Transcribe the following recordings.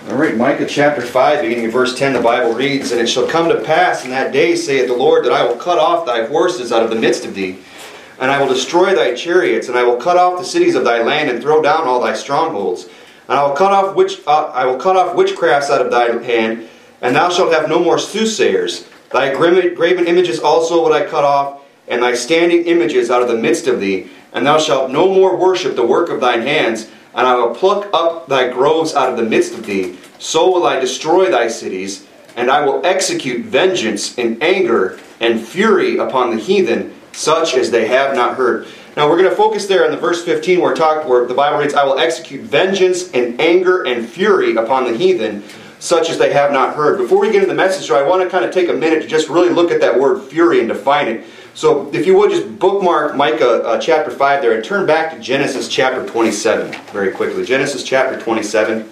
All right, Micah chapter 5, beginning of verse 10, the Bible reads, "And it shall come to pass in that day, saith the Lord, that I will cut off thy horses out of the midst of thee, and I will destroy thy chariots, and I will cut off the cities of thy land, and throw down all thy strongholds. And I will cut off witchcrafts out of thy hand, and thou shalt have no more soothsayers. Thy graven images also will I cut off, and thy standing images out of the midst of thee, and thou shalt no more worship the work of thine hands. And I will pluck up thy groves out of the midst of thee. So will I destroy thy cities, and I will execute vengeance in anger and fury upon the heathen, such as they have not heard." Now we're going to focus there on the verse 15 where the Bible reads, "I will execute vengeance in anger and fury upon the heathen, such as they have not heard." Before we get into the message, I want to kind of take a minute to just really look at that word fury and define it. So if you would, just bookmark Micah chapter 5 there and turn back to Genesis chapter 27 very quickly. Genesis chapter 27.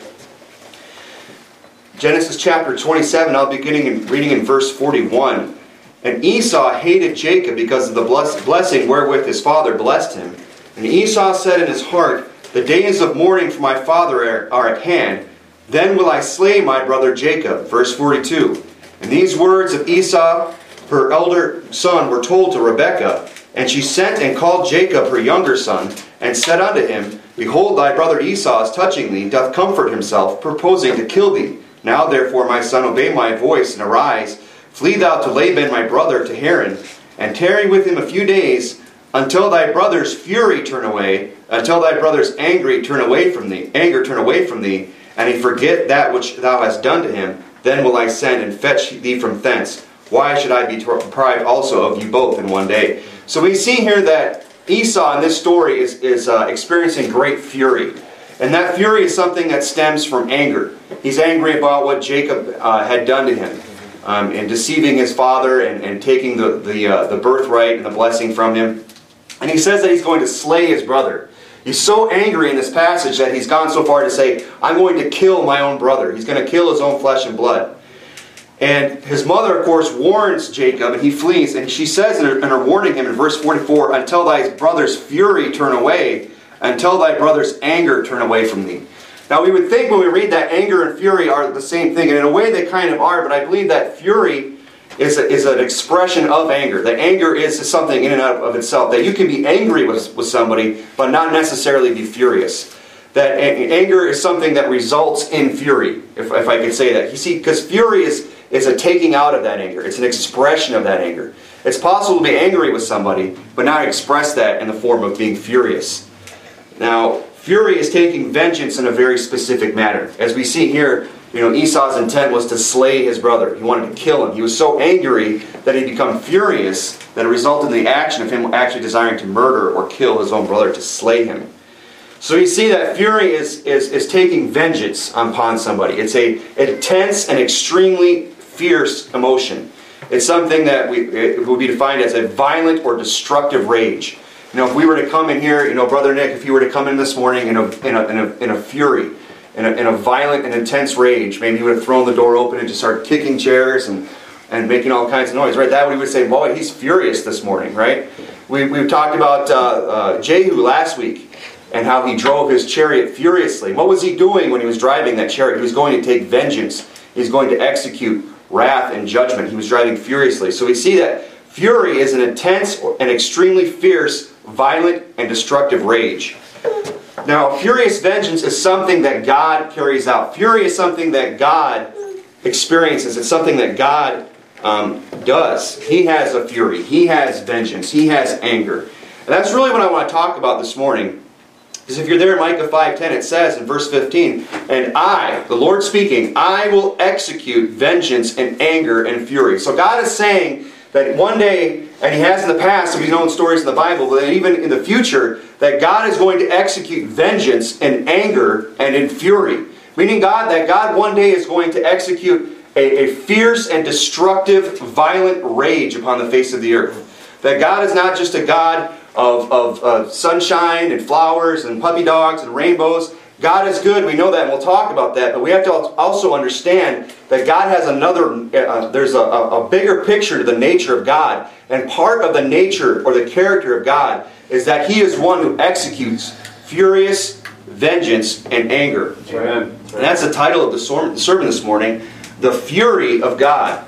Genesis chapter 27, I'll be reading in verse 41. "And Esau hated Jacob because of the blessing wherewith his father blessed him. And Esau said in his heart, The days of mourning for my father are at hand. Then will I slay my brother Jacob." Verse 42. "And these words of Esau, her elder son, were told to Rebekah. And she sent and called Jacob her younger son, and said unto him, Behold, thy brother Esau is touching thee, doth comfort himself, purposing to kill thee. Now therefore, my son, obey my voice, and arise. Flee thou to Laban my brother, to Haran, and tarry with him a few days, until thy brother's fury turn away, until thy brother's anger turn away from thee, and he forget that which thou hast done to him. Then will I send and fetch thee from thence. Why should I be deprived also of you both in one day?" So we see here that Esau in this story is experiencing great fury. And that fury is something that stems from anger. He's angry about what Jacob had done to him, and deceiving his father and taking the birthright and the blessing from him. And he says that he's going to slay his brother. He's so angry in this passage that he's gone so far to say, "I'm going to kill my own brother." He's going to kill his own flesh and blood. And his mother, of course, warns Jacob, and he flees. And she says in her warning him in verse 44, "Until thy brother's fury turn away, until thy brother's anger turn away from thee." Now we would think when we read that anger and fury are the same thing, and in a way they kind of are, but I believe that fury is an expression of anger. That anger is something in and of itself. That you can be angry with somebody, but not necessarily be furious. That anger is something that results in fury, if I could say that. You see, because fury is a taking out of that anger. It's an expression of that anger. It's possible to be angry with somebody, but not express that in the form of being furious. Now, fury is taking vengeance in a very specific manner. As we see here, Esau's intent was to slay his brother. He wanted to kill him. He was so angry that he became furious that it resulted in the action of him actually desiring to murder or kill his own brother, to slay him. So you see that fury is taking vengeance upon somebody. It's an intense and extremely fierce emotion. It's something that it would be defined as a violent or destructive rage. If we were to come in here, Brother Nick, if you were to come in this morning in a fury, in a violent and intense rage, maybe he would have thrown the door open and just started kicking chairs and making all kinds of noise, right? That we would say, boy, he's furious this morning, right? We've talked about Jehu last week and how he drove his chariot furiously. What was he doing when he was driving that chariot? He was going to take vengeance. He's going to execute wrath and judgment. He was driving furiously. So we see that fury is an intense and extremely fierce, violent, and destructive rage. Now, furious vengeance is something that God carries out. Fury is something that God experiences. It's something that God does. He has a fury. He has vengeance. He has anger. And that's really what I want to talk about this morning. Because if you're there in Micah 5:10, it says in verse 15, "And I," the Lord speaking, "I will execute vengeance and anger and fury." So God is saying that one day, and He has in the past, and we know in stories in the Bible, but even in the future, that God is going to execute vengeance and anger and in fury. Meaning that God one day is going to execute a fierce and destructive, violent rage upon the face of the earth. That God is not just a God of sunshine and flowers and puppy dogs and rainbows. God is good, we know that, and we'll talk about that, but we have to also understand that God has there's a bigger picture to the nature of God, and part of the nature or the character of God is that He is one who executes furious, vengeance, and anger. Amen. And that's the title of the sermon this morning, The Fury of God.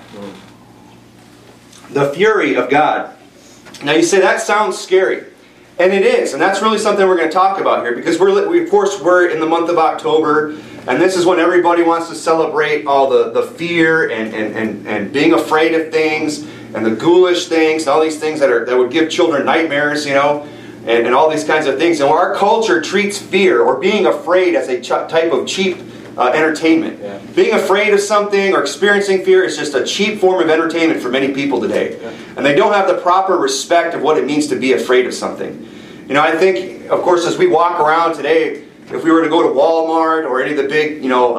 The Fury of God. Now you say, that sounds scary. And it is. And that's really something we're going to talk about here. Because of course, we're in the month of October. And this is when everybody wants to celebrate all the fear and being afraid of things. And the ghoulish things. And all these things that would give children nightmares, you know. And all these kinds of things. And our culture treats fear or being afraid as a type of cheap entertainment. Yeah. Being afraid of something or experiencing fear is just a cheap form of entertainment for many people today. Yeah. And they don't have the proper respect of what it means to be afraid of something. You know, I think, of course, as we walk around today, if we were to go to Walmart or any of the big,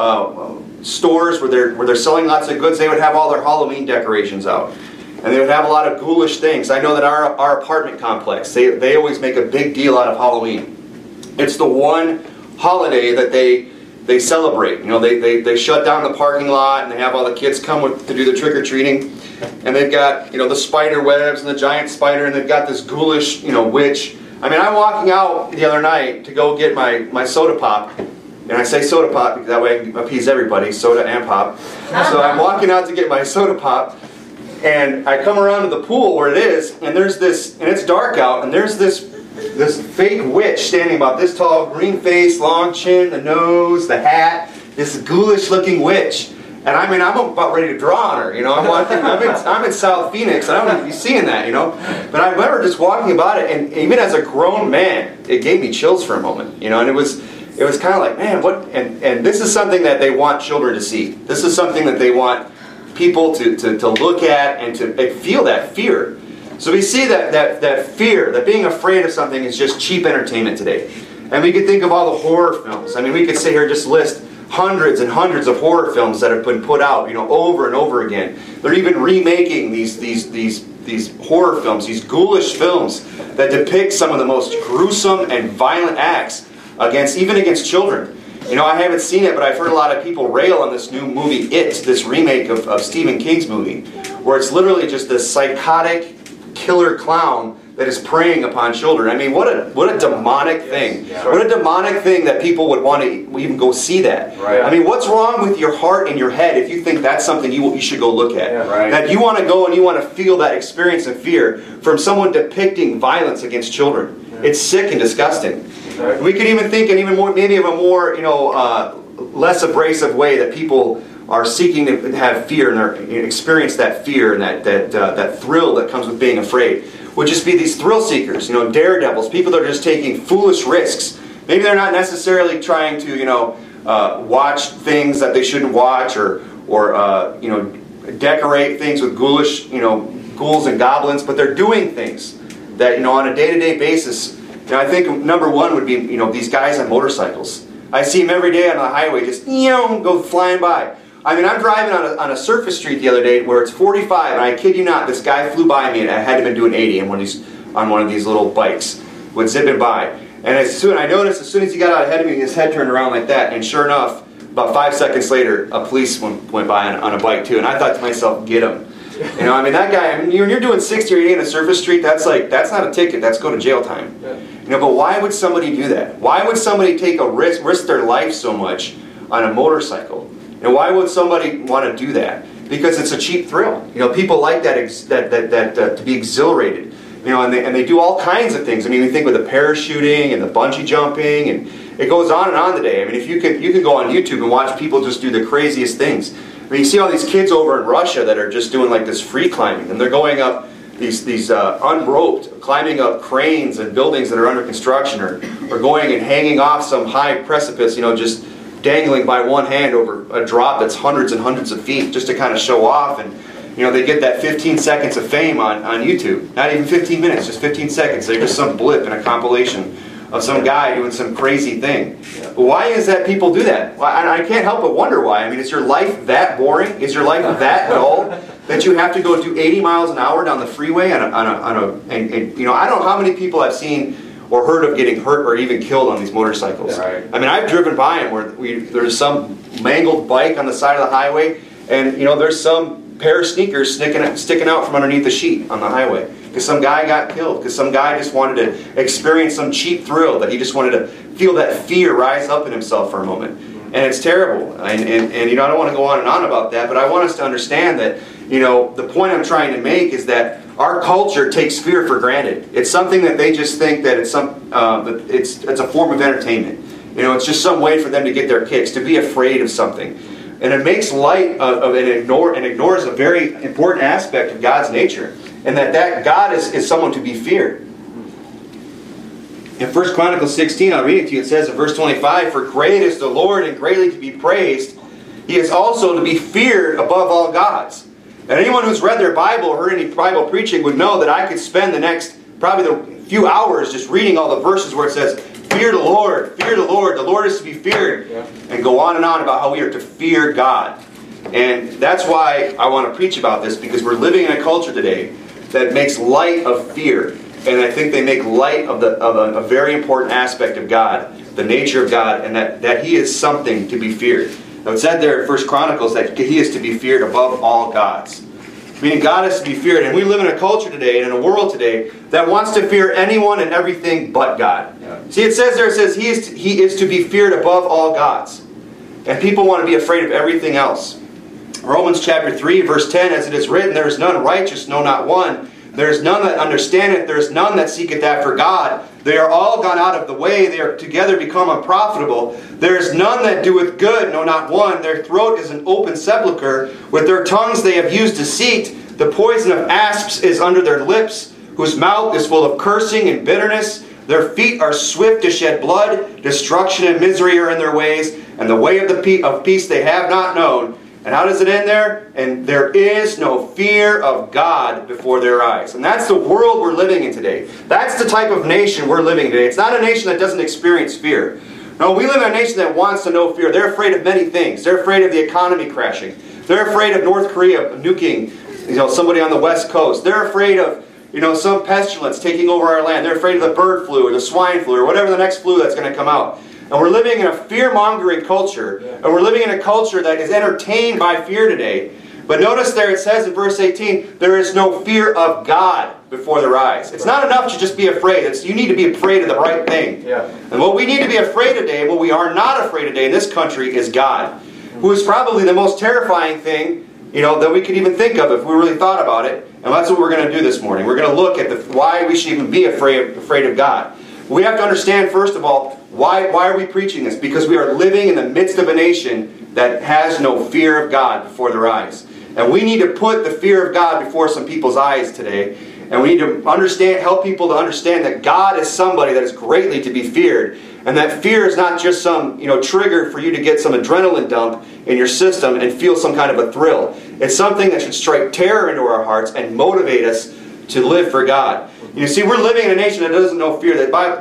stores where they're selling lots of goods, they would have all their Halloween decorations out. And they would have a lot of ghoulish things. I know that our apartment complex, they always make a big deal out of Halloween. It's the one holiday that they celebrate. You know, they shut down the parking lot and they have all the kids come to do the trick-or-treating. And they've got, the spider webs and the giant spider, and they've got this ghoulish, witch. I mean, I'm walking out the other night to go get my soda pop. And I say soda pop because that way I can appease everybody, soda and pop. So I'm walking out to get my soda pop. And I come around to the pool where it is, and there's this, and it's dark out, and there's this fake witch standing about this tall, green face, long chin, the nose, the hat, this ghoulish looking witch. And I mean, I'm about ready to draw on her, I'm in South Phoenix, and I don't even be seeing that, But I remember just walking about it, and even as a grown man, it gave me chills for a moment, and it was kind of like, man, what, and this is something that they want children to see. This is something that they want people to look at and to feel that fear. So we see that fear, that being afraid of something is just cheap entertainment today. And we could think of all the horror films. I mean, we could sit here and just list hundreds and hundreds of horror films that have been put out, over and over again. They're even remaking these horror films, these ghoulish films that depict some of the most gruesome and violent acts even against children. I haven't seen it, but I've heard a lot of people rail on this new movie, It, this remake of Stephen King's movie, where it's literally just this psychotic killer clown that is preying upon children. I mean, what a demonic thing. Yes. What a demonic thing that people would want to even go see that. Right. I mean, what's wrong with your heart and your head if you think that's something you should go look at? Yeah, right. That you want to go and you want to feel that experience of fear from someone depicting violence against children. Yeah. It's sick and disgusting. Right. We could even think, and even more, maybe of a more, less abrasive way that people are seeking to have fear and experience that fear and that thrill that comes with being afraid. Would just be these thrill seekers, daredevils, people that are just taking foolish risks. Maybe they're not necessarily trying to, watch things that they shouldn't watch, or decorate things with ghoulish, ghouls and goblins, but they're doing things that, on a day-to-day basis. I think number one would be, these guys on motorcycles. I see them every day on the highway, just go flying by. I mean, I'm driving on a surface street the other day where it's 45, and I kid you not, this guy flew by me, and I had to been doing 80 on one of these little bikes, was zipping by. And I noticed as soon as he got out ahead of me, his head turned around like that, and sure enough, about 5 seconds later, a policeman went by on a bike too, and I thought to myself, get him. I mean, that guy, when you're doing 60 or 80 on a surface street, that's not a ticket, that's go to jail time. Yeah. But why would somebody do that? Why would somebody take a risk their life so much on a motorcycle? And why would somebody want to do that? Because it's a cheap thrill. People like that to be exhilarated. And they do all kinds of things. I mean, we think with the parachuting and the bungee jumping, and it goes on and on today. I mean, if you can go on YouTube and watch people just do the craziest things. I mean, you see all these kids over in Russia that are just doing like this free climbing, and they're going up these unroped, climbing up cranes and buildings that are under construction, or going and hanging off some high precipice, just dangling by one hand over a drop that's hundreds and hundreds of feet, just to kind of show off. And they get that 15 seconds of fame on YouTube. Not even 15 minutes, just 15 seconds. They're just some blip in a compilation of some guy doing some crazy thing. But why is that people do that? I can't help but wonder why. I mean, is your life that boring? Is your life that dull that you have to go do 80 miles an hour down the freeway and I don't know how many people I've seen or heard of getting hurt or even killed on these motorcycles. Yeah, right. I mean, I've driven by them where there's some mangled bike on the side of the highway, and there's some pair of sneakers sticking out from underneath the sheet on the highway because some guy got killed, because some guy just wanted to experience some cheap thrill, that he just wanted to feel that fear rise up in himself for a moment. And it's terrible. And you know, I don't want to go on and on about that, but I want us to understand that, you know, the point I'm trying to make is that our culture takes fear for granted. It's something that they just think that it's it's a form of entertainment. You know, it's just some way for them to get their kicks, to be afraid of something. And it makes light of and ignores a very important aspect of God's nature. And that God is someone to be feared. In 1 Chronicles 16, I'll read it to you. It says in verse 25, "For great is the Lord and greatly to be praised. He is also to be feared above all gods." And anyone who's read their Bible or heard any Bible preaching would know that I could spend the next, probably the few hours just reading all the verses where it says, "Fear the Lord, the Lord is to be feared." Yeah. And go on and on about how we are to fear God. And that's why I want to preach about this, because we're living in a culture today that makes light of fear. And I think they make light of a very important aspect of God, the nature of God, and that He is something to be feared. Now it said there in 1 Chronicles that He is to be feared above all gods. Meaning God is to be feared. And we live in a culture today and in a world today that wants to fear anyone and everything but God. Yeah. See, it says there, it says He is to be feared above all gods. And people want to be afraid of everything else. Romans chapter 3 verse 10, "As it is written, there is none righteous, no not one. There is none that understandeth, there is none that seeketh after God. They are all gone out of the way, they are together become unprofitable. There is none that doeth good, no not one. Their throat is an open sepulchre. With their tongues they have used deceit. The poison of asps is under their lips, whose mouth is full of cursing and bitterness. Their feet are swift to shed blood. Destruction and misery are in their ways, and the way of peace they have not known." And how does it end there? "And there is no fear of God before their eyes." And that's the world we're living in today. That's the type of nation we're living in today. It's not a nation that doesn't experience fear. No, we live in a nation that wants to know fear. They're afraid of many things. They're afraid of the economy crashing. They're afraid of North Korea nuking, you know, somebody on the West Coast. They're afraid of, you know, some pestilence taking over our land. They're afraid of the bird flu or the swine flu or whatever the next flu that's going to come out. And we're living in a fear-mongering culture. And we're living in a culture that is entertained by fear today. But notice there it says in verse 18, there is no fear of God before their eyes. It's not enough to just be afraid. You need to be afraid of the right thing. Yeah. And what we need to be afraid today, and what we are not afraid today in this country, is God. Who is probably the most terrifying thing, you know, that we could even think of if we really thought about it. And that's what we're going to do this morning. We're going to look at why we should even be afraid of God. We have to understand, first of all, why are we preaching this? Because we are living in the midst of a nation that has no fear of God before their eyes. And we need to put the fear of God before some people's eyes today. And we need to help people to understand that God is somebody that is greatly to be feared. And that fear is not just some, you know, trigger for you to get some adrenaline dump in your system and feel some kind of a thrill. It's something that should strike terror into our hearts and motivate us to live for God. You see, we're living in a nation that doesn't know fear.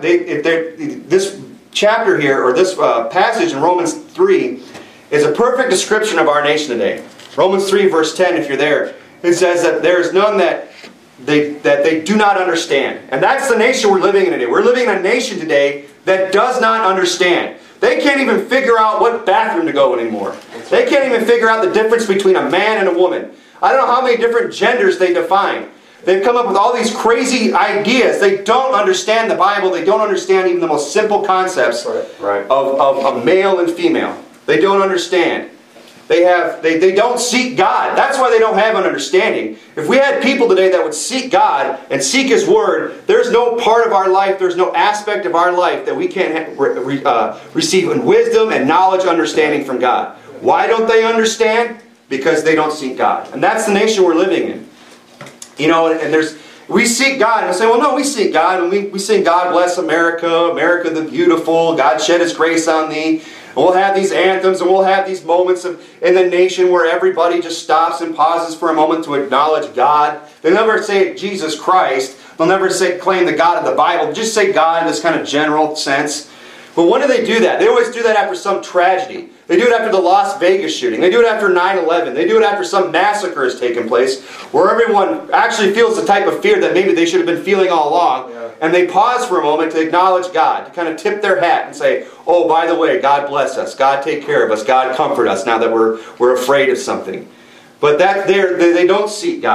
This chapter here, or this passage in Romans 3, is a perfect description of our nation today. Romans 3 verse 10, if you're there, it says that there is none that they do not understand. And that's the nation we're living in today. We're living in a nation today that does not understand. They can't even figure out what bathroom to go in anymore. They can't even figure out the difference between a man and a woman. I don't know how many different genders they define. They've come up with all these crazy ideas. They don't understand the Bible. They don't understand even the most simple concepts of a male and female. They don't understand. They don't seek God. That's why they don't have an understanding. If we had people today that would seek God and seek His Word, there's no part of our life, there's no aspect of our life that we can't receive in wisdom and knowledge, understanding from God. Why don't they understand? Because they don't seek God. And that's the nation we're living in. You know, and we seek God, and we say, well, no, we seek God, and we sing, God bless America, America the beautiful, God shed His grace on thee. And we'll have these anthems, and we'll have these moments in the nation where everybody just stops and pauses for a moment to acknowledge God. They never say Jesus Christ. They'll never claim the God of the Bible. Just say God in this kind of general sense. But when do they do that? They always do that after some tragedy. They do it after the Las Vegas shooting. They do it after 9/11. They do it after some massacre has taken place where everyone actually feels the type of fear that maybe they should have been feeling all along. Yeah. And they pause for a moment to acknowledge God, to kind of tip their hat and say, oh, by the way, God bless us. God take care of us. God comfort us now that we're afraid of something. But they don't seek God.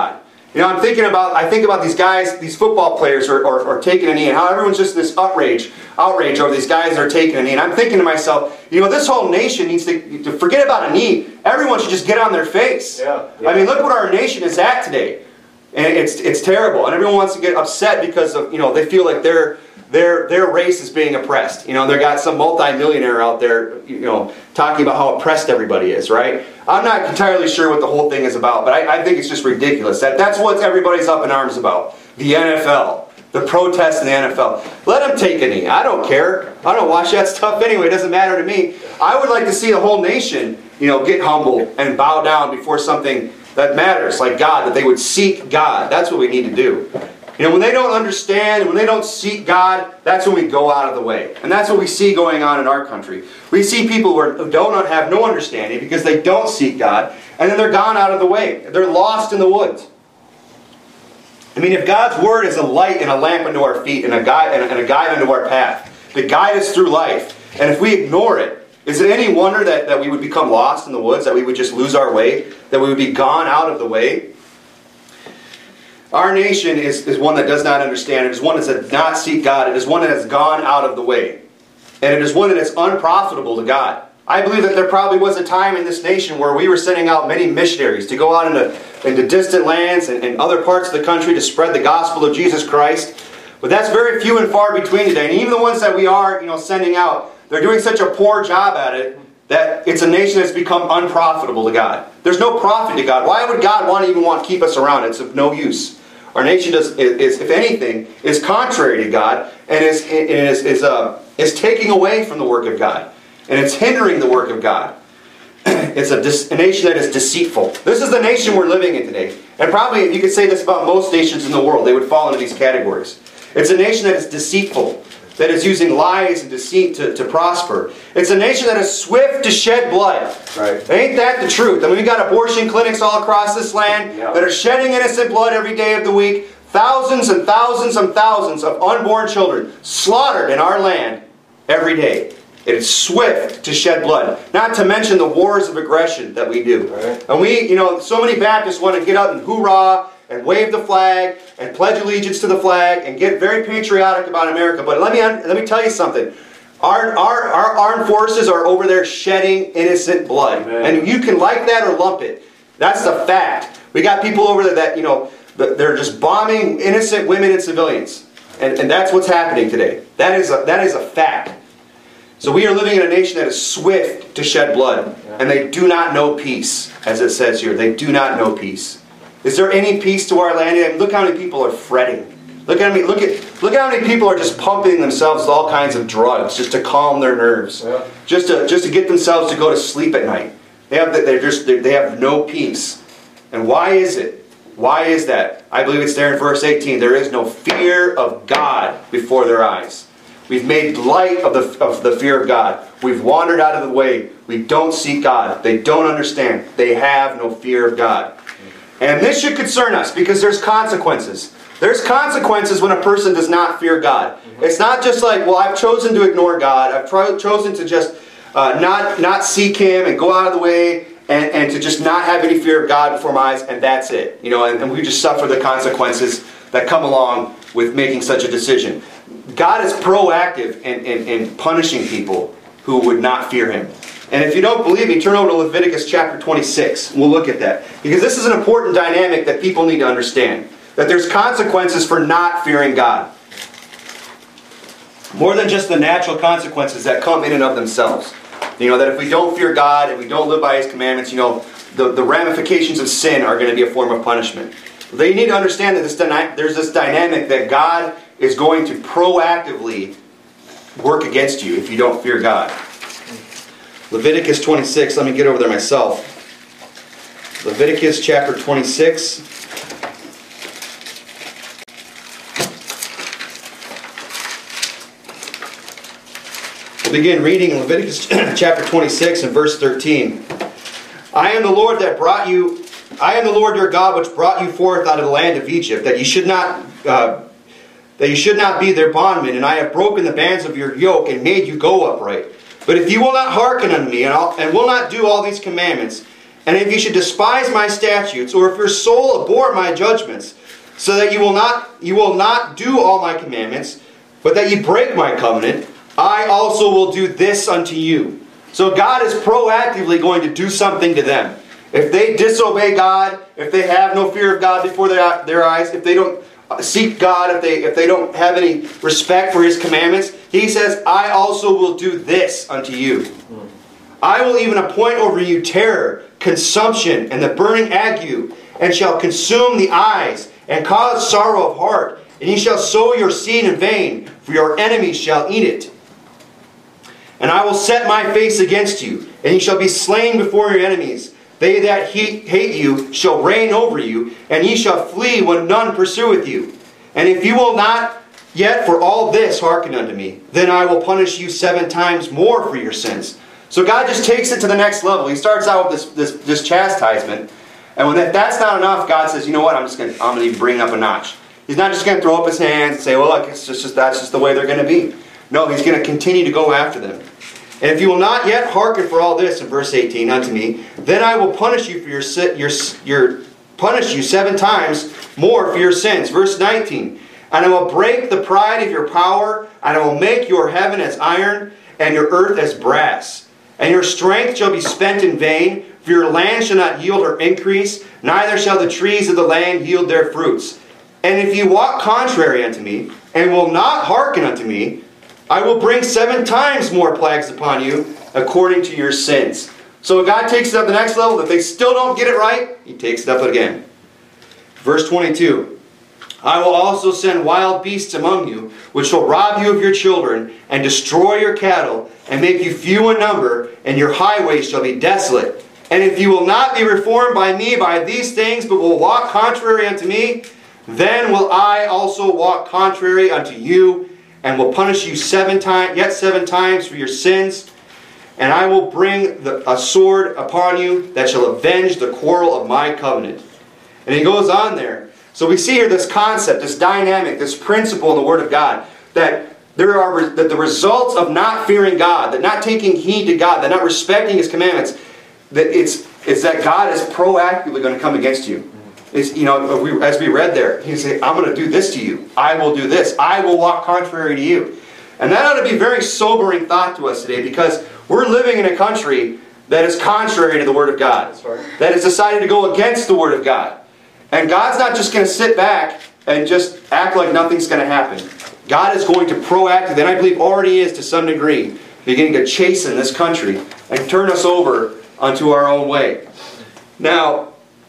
You know, I think about these guys, these football players are taking a knee, and how everyone's just this outrage over these guys that are taking a knee. And I'm thinking to myself, you know, this whole nation needs to forget about a knee. Everyone should just get on their face. Yeah. I mean, look what our nation is at today. And it's terrible. And everyone wants to get upset because of, you know, they feel like their race is being oppressed. You know, they got some multi-millionaire out there, you know, talking about how oppressed everybody is, right? I'm not entirely sure what the whole thing is about, but I think it's just ridiculous. That's what everybody's up in arms about. The NFL. The protests in the NFL. Let them take a knee. I don't care. I don't watch that stuff anyway. It doesn't matter to me. I would like to see the whole nation, you know, get humble and bow down before something that matters, like God, that they would seek God. That's what we need to do. You know, when they don't understand, when they don't seek God, that's when we go out of the way. And that's what we see going on in our country. We see people who don't have no understanding because they don't seek God, and then they're gone out of the way. They're lost in the woods. I mean, if God's Word is a light and a lamp unto our feet and a guide unto our path, to guide us through life, and if we ignore it, is it any wonder that we would become lost in the woods, that we would just lose our way, that we would be gone out of the way? Our nation is one that does not understand. It is one that does not seek God. It is one that has gone out of the way. And it is one that is unprofitable to God. I believe that there probably was a time in this nation where we were sending out many missionaries to go out into distant lands and other parts of the country to spread the gospel of Jesus Christ. But that's very few and far between today. And even the ones that we are, you know, sending out, they're doing such a poor job at it that it's a nation that's become unprofitable to God. There's no profit to God. Why would God even want to keep us around? It's of no use. Our nation is, if anything, is contrary to God and is taking away from the work of God. And it's hindering the work of God. It's a nation that is deceitful. This is the nation we're living in today. And probably, if you could say this about most nations in the world, they would fall into these categories. It's a nation that is deceitful, that is using lies and deceit to prosper. It's a nation that is swift to shed blood. Right. Ain't that the truth? I mean, we've got abortion clinics all across this land that are shedding innocent blood every day of the week. Thousands and thousands and thousands of unborn children slaughtered in our land every day. It is swift to shed blood. Not to mention the wars of aggression that we do. Right. And we, you know, so many Baptists want to get up and hoorah and wave the flag and pledge allegiance to the flag and get very patriotic about America. But let me tell you something. Our armed forces are over there shedding innocent blood. Amen. And you can like that or lump it. That's the fact. We got people over there that, you know, they're just bombing innocent women and civilians. And that's what's happening today. That is a fact. So we are living in a nation that is swift to shed blood. And they do not know peace, as it says here. They do not know peace. Is there any peace to our land? I mean, look how many people are fretting. Look at how many people are just pumping themselves with all kinds of drugs just to calm their nerves. Yeah. Just to get themselves to go to sleep at night. They have no peace. And why is it? Why is that? I believe it's there in verse 18. There is no fear of God before their eyes. We've made light of the fear of God. We've wandered out of the way. We don't seek God. They don't understand. They have no fear of God. And this should concern us because there's consequences. There's consequences when a person does not fear God. It's not just like, well, I've chosen to ignore God. I've chosen to just not seek Him and go out of the way and to just not have any fear of God before my eyes, and that's it. You know, and we just suffer the consequences that come along with making such a decision. God is proactive in punishing people who would not fear Him. And if you don't believe me, turn over to Leviticus chapter 26. We'll look at that. Because this is an important dynamic that people need to understand. That there's consequences for not fearing God. More than just the natural consequences that come in and of themselves. You know, that if we don't fear God and we don't live by His commandments, you know, the ramifications of sin are going to be a form of punishment. They need to understand that there's this dynamic that God is going to proactively work against you if you don't fear God. Leviticus 26, let me get over there myself. Leviticus chapter 26. We'll begin reading Leviticus chapter 26 and verse 13. I am the Lord your God, which brought you forth out of the land of Egypt, that you should not be their bondmen, and I have broken the bands of your yoke and made you go upright. But if you will not hearken unto me, and will not do all these commandments, And if you should despise my statutes, or if your soul abhor my judgments, so that you will not do all my commandments, but that you break my covenant, I also will do this unto you. So God is proactively going to do something to them. If they disobey God, if they have no fear of God before their eyes, if they don't seek God, if they don't have any respect for His commandments, He says, I also will do this unto you. I will even appoint over you terror, consumption, and the burning ague, and shall consume the eyes, and cause sorrow of heart. And ye shall sow your seed in vain, for your enemies shall eat it. And I will set my face against you, and ye shall be slain before your enemies. They that hate you shall reign over you, and ye shall flee when none pursueth you. And if you will not yet for all this hearken unto me, then I will punish you 7 times more for your sins. So God just takes it to the next level. He starts out with this chastisement, and when that's not enough, God says, you know what, I'm going to bring it up a notch. He's not just going to throw up His hands and say, well, look, that's just the way they're going to be. No, He's going to continue to go after them. And if you will not yet hearken for all this, in verse 18, unto me, then I will punish you for punish you 7 times more for your sins. Verse 19, and I will break the pride of your power, and I will make your heaven as iron, and your earth as brass. And your strength shall be spent in vain, for your land shall not yield her increase, neither shall the trees of the land yield their fruits. And if you walk contrary unto me, and will not hearken unto me, I will bring 7 times more plagues upon you, according to your sins. So God takes it up the next level. If they still don't get it right, He takes it up again. Verse 22. I will also send wild beasts among you, which shall rob you of your children, and destroy your cattle, and make you few in number, and your highways shall be desolate. And if you will not be reformed by me by these things, but will walk contrary unto me, then will I also walk contrary unto you, and will punish you 7 times for your sins. And I will bring a sword upon you that shall avenge the quarrel of my covenant. And he goes on there. So we see here this concept, this dynamic, this principle in the Word of God, that the results of not fearing God, that not taking heed to God, that not respecting His commandments, that it's that God is proactively going to come against you. It's, as we read there, He said, I'm going to do this to you. I will do this. I will walk contrary to you. And that ought to be a very sobering thought to us today, because we're living in a country that is contrary to the Word of God. That has decided to go against the Word of God. And God's not just going to sit back and just act like nothing's going to happen. God is going to proactively, and I believe already is to some degree, beginning to chasten this country and turn us over unto our own way. Now,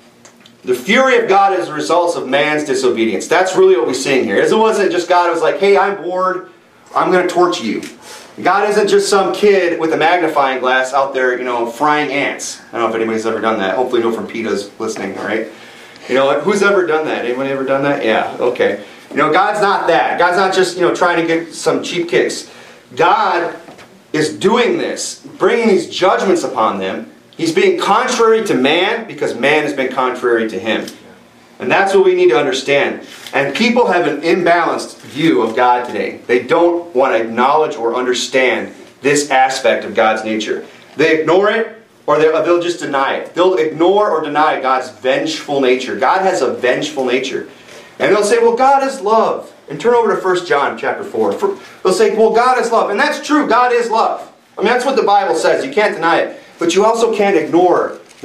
the fury of God is the results of man's disobedience. That's really what we're seeing here. It wasn't just God was like, hey, I'm bored, I'm going to torture you. God isn't just some kid with a magnifying glass out there, frying ants. I don't know if anybody's ever done that. Hopefully no from PETA's listening, all right? Who's ever done that? Anyone ever done that? Yeah, okay. God's not that. God's not just, trying to get some cheap kicks. God is doing this, bringing these judgments upon them. He's being contrary to man because man has been contrary to Him. And that's what we need to understand. And people have an imbalanced view of God today. They don't want to acknowledge or understand this aspect of God's nature. They ignore it, or they'll just deny it. They'll ignore or deny God's vengeful nature. God has a vengeful nature. And they'll say, well, God is love. And turn over to 1 John chapter 4. They'll say, well, God is love. And that's true. God is love. I mean, that's what the Bible says. You can't deny it. But you also can't ignore the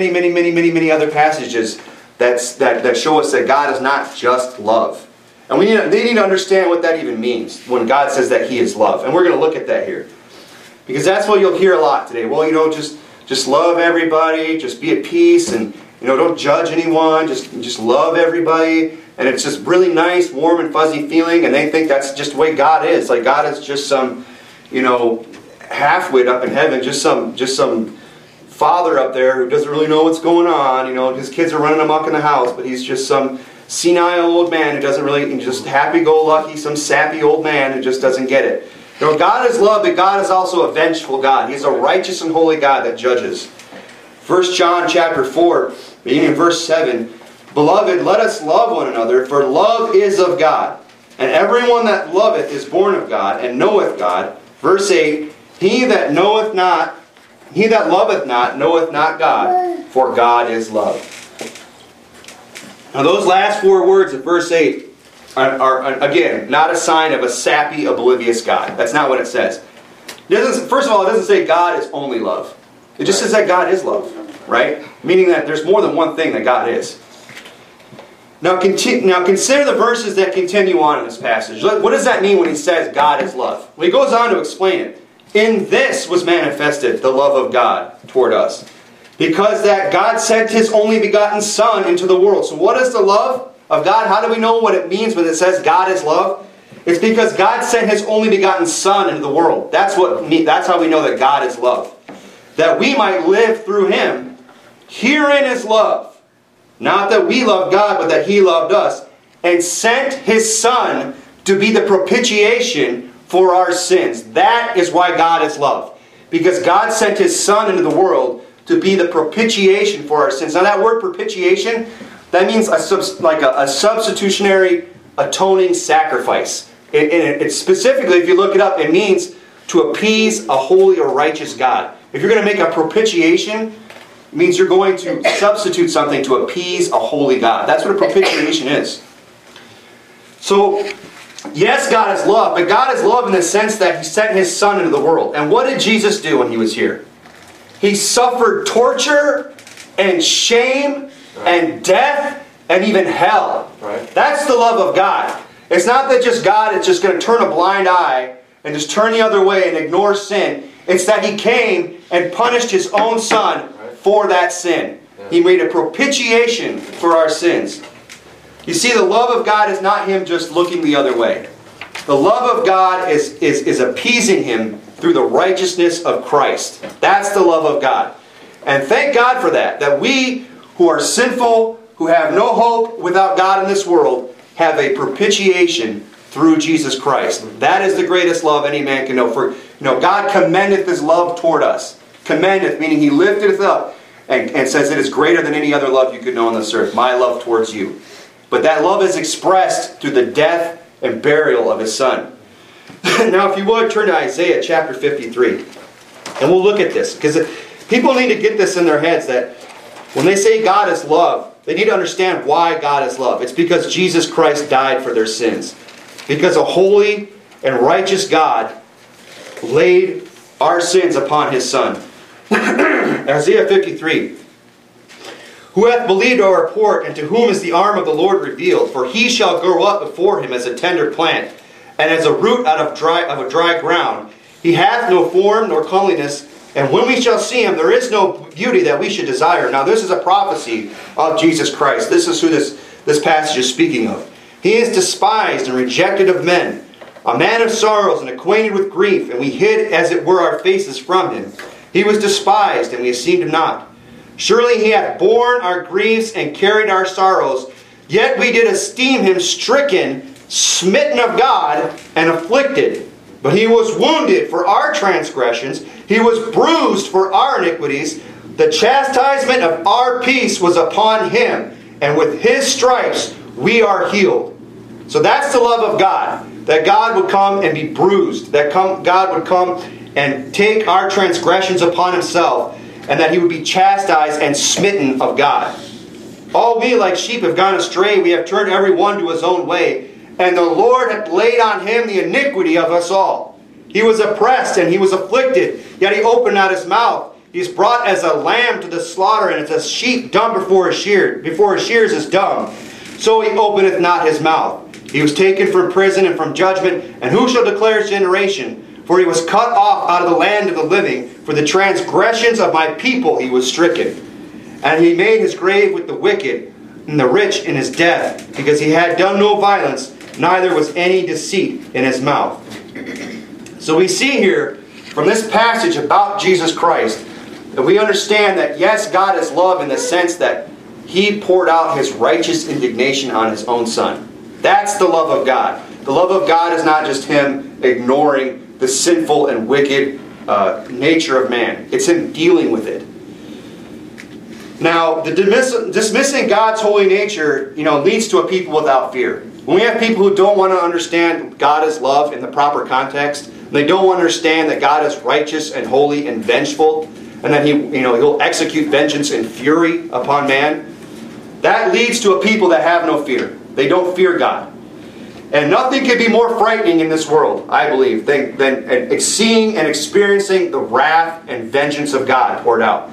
many other passages that show us that God is not just love. And they need to understand what that even means when God says that He is love. And we're going to look at that here. Because that's what you'll hear a lot today. Well, just love everybody, just be at peace, and don't judge anyone, just love everybody. And it's just really nice, warm and fuzzy feeling, and they think that's just the way God is. Like God is just some, halfwit up in heaven, just some father up there who doesn't really know what's going on. His kids are running amok in the house, but he's just some senile old man who doesn't really, just happy-go-lucky, some sappy old man who just doesn't get it. God is love, but God is also a vengeful God. He's a righteous and holy God that judges. 1 John chapter 4, beginning in verse 7, Beloved, let us love one another, for love is of God. And everyone that loveth is born of God, and knoweth God. Verse 8, He that loveth not, knoweth not God, for God is love. Now those last 4 words of verse 8 are again, not a sign of a sappy, oblivious God. That's not what it says. First of all, it doesn't say God is only love. It just says that God is love, right? Meaning that there's more than one thing that God is. Now consider the verses that continue on in this passage. What does that mean when he says God is love? Well, he goes on to explain it. In this was manifested the love of God toward us, because that God sent His only begotten Son into the world. So what is the love of God? How do we know what it means when it says God is love? It's because God sent His only begotten Son into the world. That's how we know that God is love. That we might live through Him. Herein is love. Not that we love God, but that He loved us, and sent His Son to be the propitiation for our sins. That is why God is love. Because God sent His Son into the world to be the propitiation for our sins. Now that word propitiation, that means a substitutionary atoning sacrifice. It specifically, if you look it up, it means to appease a holy or righteous God. If you're going to make a propitiation, it means you're going to substitute something to appease a holy God. That's what a propitiation is. So, yes, God is love, but God is love in the sense that He sent His Son into the world. And what did Jesus do when He was here? He suffered torture and shame and death and even hell. Right. That's the love of God. It's not that just God is just going to turn a blind eye and just turn the other way and ignore sin. It's that He came and punished His own Son for that sin. Yeah. He made a propitiation for our sins. You see, the love of God is not Him just looking the other way. The love of God is appeasing Him through the righteousness of Christ. That's the love of God. And thank God for that. That we who are sinful, who have no hope without God in this world, have a propitiation through Jesus Christ. That is the greatest love any man can know. For God commendeth His love toward us. Commendeth, meaning He lifteth up and says it is greater than any other love you could know on this earth. My love towards you. But that love is expressed through the death and burial of His Son. Now, if you would, turn to Isaiah chapter 53. And we'll look at this. Because people need to get this in their heads that when they say God is love, they need to understand why God is love. It's because Jesus Christ died for their sins. Because a holy and righteous God laid our sins upon His Son. Isaiah 53. Who hath believed our report, and to whom is the arm of the Lord revealed? For He shall grow up before Him as a tender plant, and as a root out of a dry ground. He hath no form nor comeliness, and when we shall see Him, there is no beauty that we should desire. Now this is a prophecy of Jesus Christ. This is who this passage is speaking of. He is despised and rejected of men, a man of sorrows and acquainted with grief, and we hid as it were our faces from Him. He was despised, and we esteemed Him not. Surely He hath borne our griefs and carried our sorrows, yet we did esteem Him stricken, smitten of God, and afflicted. But He was wounded for our transgressions, He was bruised for our iniquities. The chastisement of our peace was upon Him, and with His stripes we are healed. So that's the love of God. That God would come and be bruised. That God would come and take our transgressions upon Himself, and that He would be chastised and smitten of God. All we like sheep have gone astray, we have turned every one to his own way, and the Lord hath laid on Him the iniquity of us all. He was oppressed and He was afflicted, yet He opened not His mouth. He is brought as a lamb to the slaughter, and as a sheep dumb before his shears is dumb. So He openeth not His mouth. He was taken from prison and from judgment, and who shall declare His generation? For He was cut off out of the land of the living. For the transgressions of my people He was stricken. And He made His grave with the wicked, and the rich in his death, because He had done no violence, neither was any deceit in His mouth. So we see here, from this passage about Jesus Christ, that we understand that yes, God is love in the sense that He poured out His righteous indignation on His own Son. That's the love of God. The love of God is not just Him ignoring the sinful and wicked nature of man. It's Him dealing with it. Now, the dismissing God's holy nature, leads to a people without fear. When we have people who don't want to understand God as love in the proper context, they don't understand that God is righteous and holy and vengeful, and then he'll execute vengeance and fury upon man. That leads to a people that have no fear. They don't fear God. And nothing can be more frightening in this world, I believe, than seeing and experiencing the wrath and vengeance of God poured out.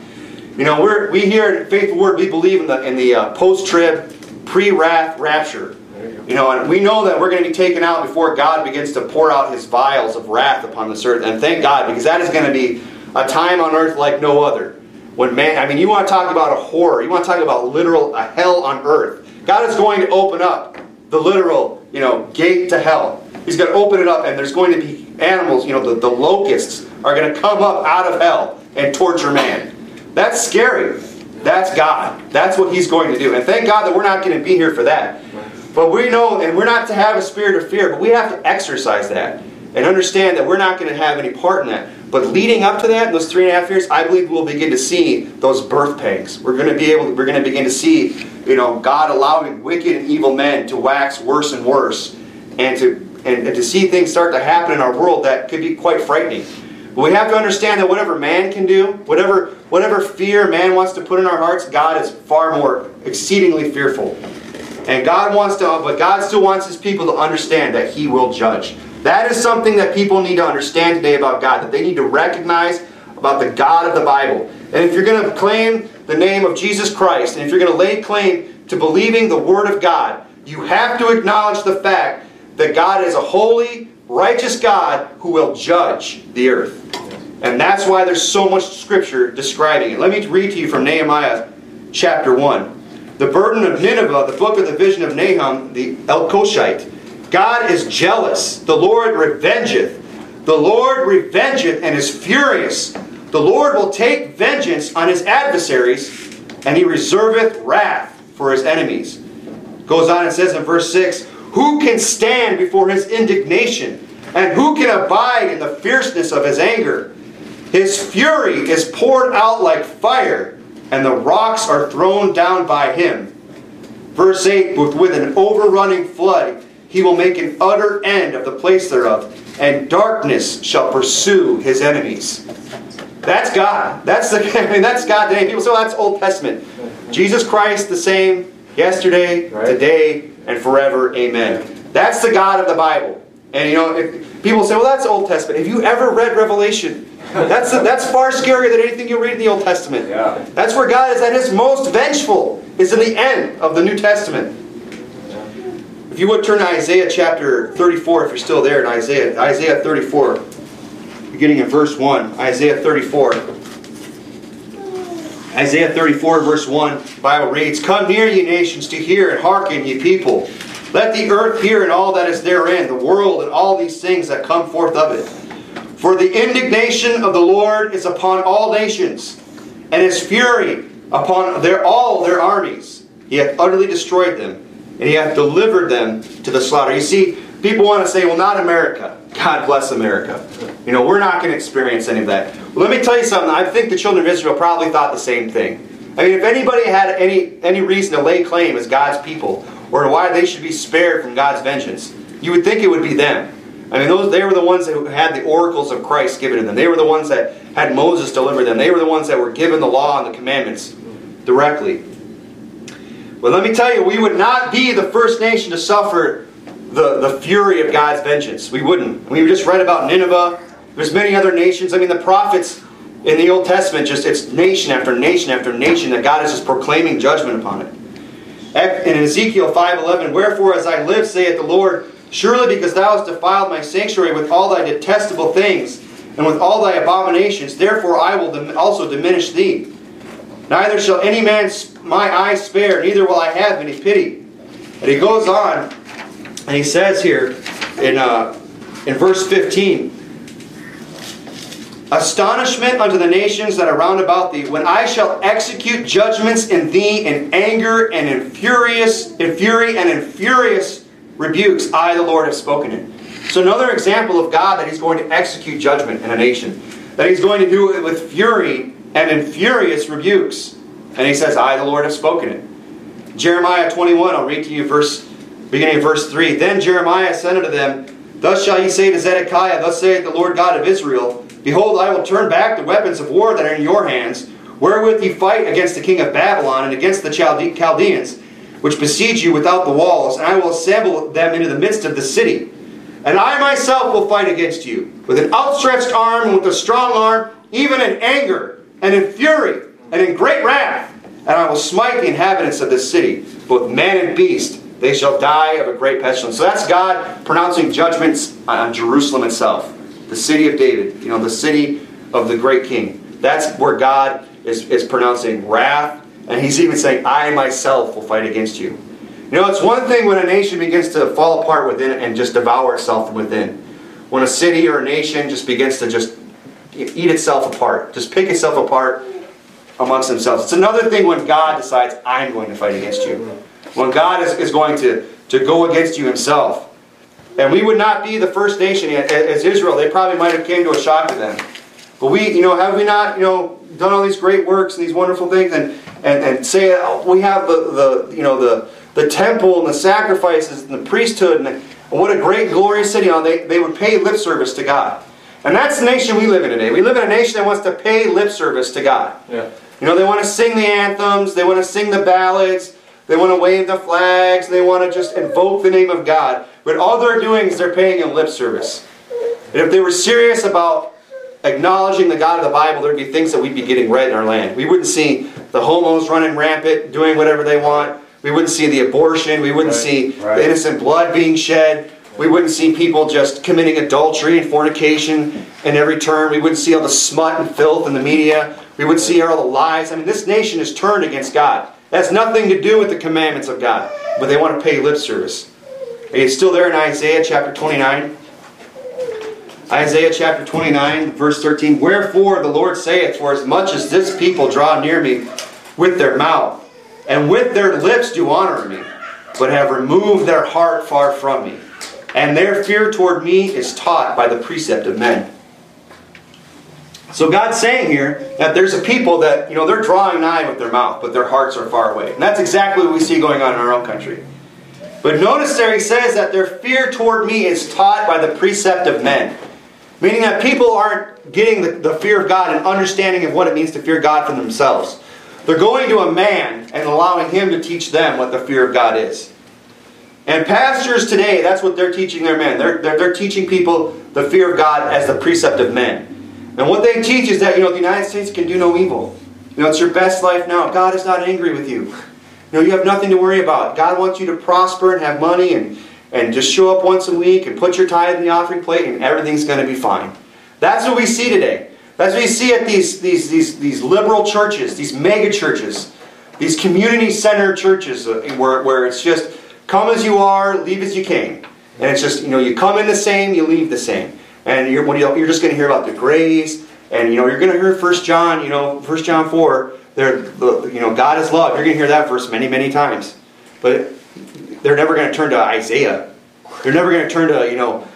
We here at Faithful Word, we believe in the post-trib, pre-wrath rapture. And we know that we're going to be taken out before God begins to pour out His vials of wrath upon this earth. And thank God, because that is going to be a time on earth like no other. When man, you want to talk about a horror, you want to talk about literal a hell on earth. God is going to open up the literal, gate to hell. He's going to open it up, and there's going to be animals, the locusts are going to come up out of hell and torture man. That's scary. That's God. That's what He's going to do. And thank God that we're not going to be here for that. But we know, and we're not to have a spirit of fear, but we have to exercise that and understand that we're not going to have any part in that. But leading up to that, in those 3.5 years, I believe we'll begin to see those birth pangs. We're going to begin to see, God allowing wicked and evil men to wax worse and worse, and to see things start to happen in our world that could be quite frightening. But we have to understand that whatever man can do, whatever fear man wants to put in our hearts, God is far more exceedingly fearful. And but God still wants His people to understand that He will judge. That is something that people need to understand today about God, that they need to recognize about the God of the Bible. And if you're going to claim the name of Jesus Christ, and if you're going to lay claim to believing the Word of God, you have to acknowledge the fact that God is a holy, righteous God who will judge the earth. And that's why there's so much Scripture describing it. Let me read to you from Nehemiah chapter 1. The burden of Nineveh, the book of the vision of Nahum, the Elkoshite. God is jealous. The Lord revengeth. The Lord revengeth and is furious. The Lord will take vengeance on His adversaries, and He reserveth wrath for His enemies. Goes on and says in verse 6, who can stand before His indignation? And who can abide in the fierceness of His anger? His fury is poured out like fire, and the rocks are thrown down by Him. Verse 8, with an overrunning flood, He will make an utter end of the place thereof, and darkness shall pursue His enemies. That's God. That's God today. People say, well, that's Old Testament. Jesus Christ the same yesterday, today, and forever. Amen. That's the God of the Bible. And if people say, well, that's Old Testament. Have you ever read Revelation? That's far scarier than anything you read in the Old Testament. Yeah. That's where God is at His most vengeful, is in the end of the New Testament. If you would turn to Isaiah chapter 34, if you're still there in Isaiah 34, beginning in verse 1. Isaiah 34. Isaiah 34 verse 1, the Bible reads, come near, ye nations, to hear, and hearken, ye people. Let the earth hear, and all that is therein, the world, and all these things that come forth of it. For the indignation of the Lord is upon all nations, and His fury upon all their armies. He hath utterly destroyed them, and He hath delivered them to the slaughter. You see, people want to say, well, not America. God bless America. We're not going to experience any of that. Well, let me tell you something. I think the children of Israel probably thought the same thing. I mean, if anybody had any reason to lay claim as God's people, or why they should be spared from God's vengeance, you would think it would be them. I mean, they were the ones that had the oracles of Christ given to them. They were the ones that had Moses deliver them. They were the ones that were given the law and the commandments directly. But let me tell you, we would not be the first nation to suffer the fury of God's vengeance. We wouldn't. We just read about Nineveh. There's many other nations. I mean, the prophets in the Old Testament, it's nation after nation after nation that God is just proclaiming judgment upon it. In Ezekiel 5:11, wherefore as I live, saith the Lord, surely because thou hast defiled my sanctuary with all thy detestable things, and with all thy abominations, therefore I will also diminish thee. Neither shall any man my eyes spare, neither will I have any pity. And he goes on, and he says here in verse 15, astonishment unto the nations that are round about thee, when I shall execute judgments in thee in anger and in fury and in furious rebukes, I the Lord have spoken it. So another example of God that He's going to execute judgment in a nation. That He's going to do it with fury and in furious rebukes. And He says, I the Lord have spoken it. Jeremiah 21, I'll read to you beginning of verse 3. Then Jeremiah said unto them, thus shall ye say to Zedekiah, thus saith the Lord God of Israel, Behold, I will turn back the weapons of war that are in your hands, wherewith ye fight against the king of Babylon and against the Chaldeans, which besiege you without the walls, and I will assemble them into the midst of the city. And I myself will fight against you, with an outstretched arm and with a strong arm, even in anger, and in fury, and in great wrath. And I will smite the inhabitants of this city, both man and beast. They shall die of a great pestilence. So that's God pronouncing judgments on Jerusalem itself. The city of David, the city of the great king. That's where God is pronouncing wrath. And he's even saying, I myself will fight against you. It's one thing when a nation begins to fall apart within and just devour itself from within. When a city or a nation just begins to just eat itself apart. Just pick itself apart amongst themselves. It's another thing when God decides, I'm going to fight against you. When God is going to go against you himself. And we would not be the first nation as Israel. They probably might have came to a shock to them. But we, have we not, done all these great works and these wonderful things and say, we have the temple and the sacrifices and the priesthood and what a great glorious city. They would pay lip service to God. And that's the nation we live in today. We live in a nation that wants to pay lip service to God. Yeah. They want to sing the anthems. They want to sing the ballads. They want to wave the flags. They want to just invoke the name of God. But all they're doing is they're paying him lip service. And if they were serious about acknowledging the God of the Bible, there'd be things that we'd be getting right in our land. We wouldn't see the homos running rampant, doing whatever they want. We wouldn't see the abortion. We wouldn't see the innocent blood being shed. We wouldn't see people just committing adultery and fornication in every turn. We wouldn't see all the smut and filth in the media. We wouldn't see all the lies. This nation is turned against God. That has nothing to do with the commandments of God. But they want to pay lip service. Are you still there in Isaiah chapter 29? Isaiah chapter 29, verse 13. Wherefore the Lord saith, for as much as this people draw near me with their mouth, and with their lips do honor me, but have removed their heart far from me, and their fear toward me is taught by the precept of men. So God's saying here that there's a people that, they're drawing nigh with their mouth, but their hearts are far away. And that's exactly what we see going on in our own country. But notice there he says that their fear toward me is taught by the precept of men. Meaning that people aren't getting the fear of God and understanding of what it means to fear God for themselves. They're going to a man and allowing him to teach them what the fear of God is. And pastors today, that's what they're teaching their men. They're teaching people the fear of God as the precept of men. And what they teach is that, the United States can do no evil. It's your best life now. God is not angry with you. You have nothing to worry about. God wants you to prosper and have money and just show up once a week and put your tithe in the offering plate and everything's going to be fine. That's what we see today. That's what you see at these liberal churches, these mega churches, these community-centered churches where it's just come as you are, leave as you came. And it's just, you come in the same, you leave the same. And you're just going to hear about the grace, and you're going to hear 1 John, 1 John 4, God is love. You're going to hear that verse many, many times. But they're never going to turn to Isaiah. They're never going to turn to,